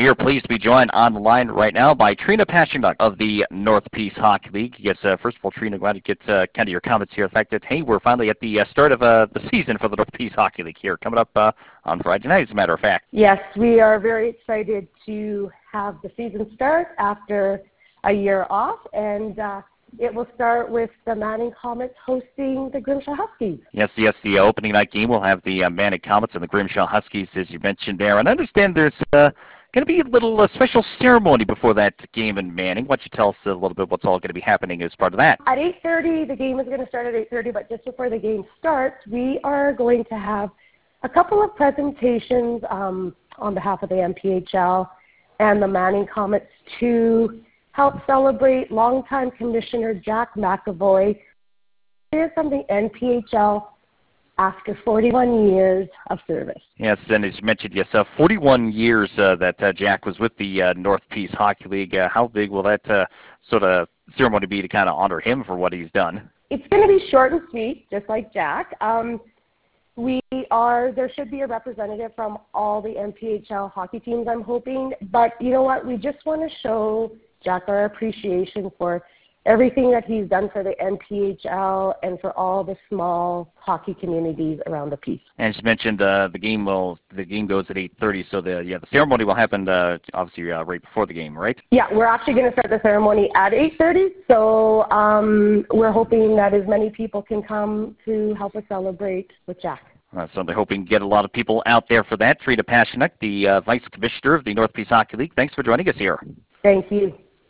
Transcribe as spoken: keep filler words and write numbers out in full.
We are pleased to be joined on the line right now by Trina Pasternak of the North Peace Hockey League. Yes, uh, first of all, Trina, glad to get uh, kind of your comments here. The fact that, hey, we're finally at the uh, start of uh, the season for the North Peace Hockey League here, coming up uh, on Friday night, as a matter of fact. Yes, we are very excited to have the season start after a year off, and uh, it will start with the Manning Comets hosting the Grimshaw Huskies. Yes, yes, the uh, opening night game will have the uh, Manning Comets and the Grimshaw Huskies, as you mentioned there. And I understand there's uh, going to be a little uh, special ceremony before that game in Manning. Why don't you tell us a little bit what's all going to be happening as part of that? At eight thirty, the game is going to start at eight thirty, but just before the game starts, we are going to have a couple of presentations um, on behalf of the N P H L and the Manning Comets to help celebrate longtime Commissioner Jack McAvoy. Here's something N P H L after forty-one years of service. Yes, and as you mentioned, yes, uh, forty-one years uh, that uh, Jack was with the uh, North Peace Hockey League. Uh, how big will that uh, sort of ceremony be to kind of honor him for what he's done? It's going to be short and sweet, just like Jack. Um, we are, there should be a representative from all the N P H L hockey teams, I'm hoping. But you know what? We just want to show Jack our appreciation for everything that he's done for the N P H L and for all the small hockey communities around the Peace. And as you mentioned, uh, the game will the game goes at eight thirty, so the yeah the ceremony will happen uh, obviously uh, right before the game, right? Yeah, we're actually going to start the ceremony at eight thirty, so um, we're hoping that as many people can come to help us celebrate with Jack. Uh, so they're hoping to get a lot of people out there for that. Trina Pasternak, the uh, Vice Commissioner of the North Peace Hockey League, thanks for joining us here. Thank you.